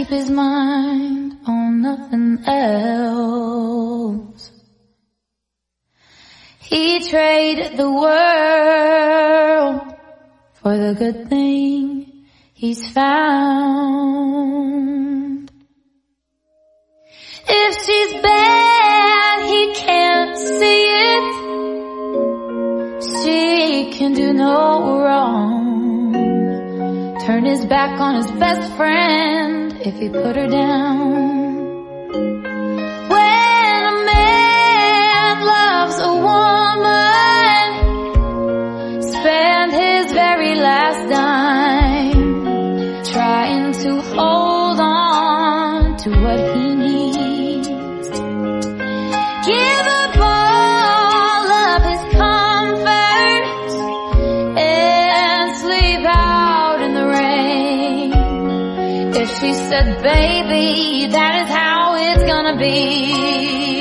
keep his mind on nothing else. He traded the world for the good thing he's found. If she's bad, he can't see it. She can do no wrong. Turn his back on his best friend if he put her down. When a man loves a woman, spend his very last dime trying to hold on to what he needs. Give up all of his comforts and sleep out in the rain. If she said, baby, that is how it's gonna be,